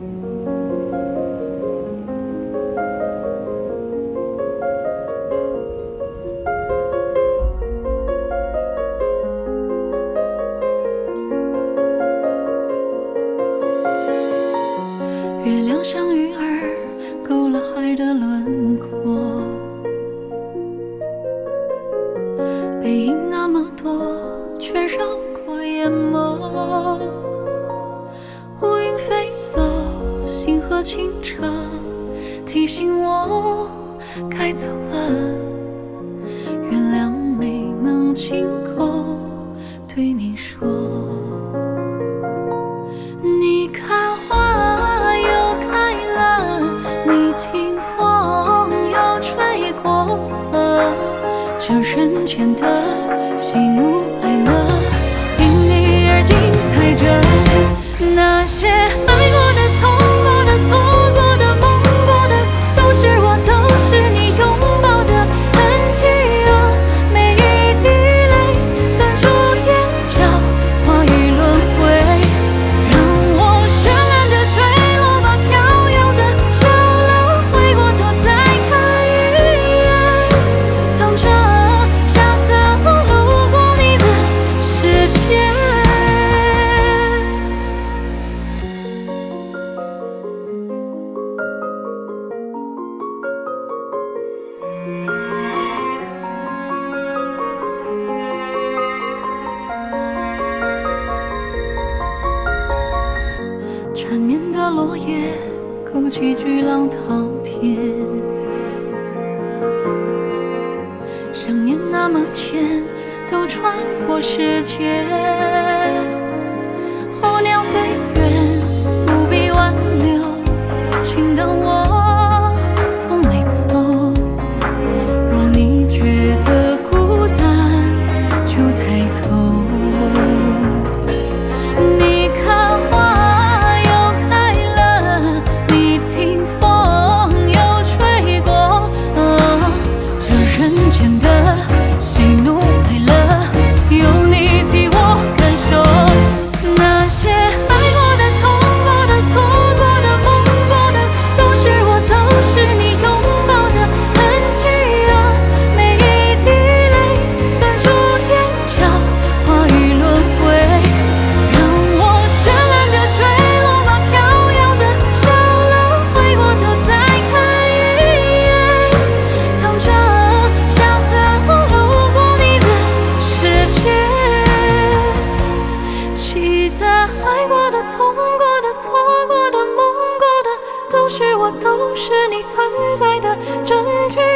月亮像鱼儿勾勒海的轮廓，背影那么多，却绕过淹没。乌云飞走，星河清澈，提醒我该走了。原谅没能亲口对你说，你看花又开了，你听风又吹过，这人间的喜怒哀乐因你而精彩着。那些爱过的、痛过的、错过的、梦过的，都是我，都是你拥抱的痕迹啊！每一滴泪攥住眼角，化于轮回，让我绚烂的坠落吧，飘摇着，笑了，回过头再看一眼，等着下次我路过你的世界。缠绵的落叶勾起巨浪滔天，想念那么浅，都穿过世界。候鸟飞远，不必挽留，请等我从没走。若你觉得孤单，就抬头。你看花又开了，你听风又吹过，这人间的喜怒哀乐有你替我感受。那些爱过的、痛过的、错过的、梦过的，都是我，都是你拥抱的痕迹啊！每一滴泪攥住眼角，化于轮回，让我绚烂的坠落吧，飘摇着，笑了，回过头再看一眼，等着下次我路过你的世界。记得爱过的、痛过的、错过的、梦过的，都是我，都是你存在的证据。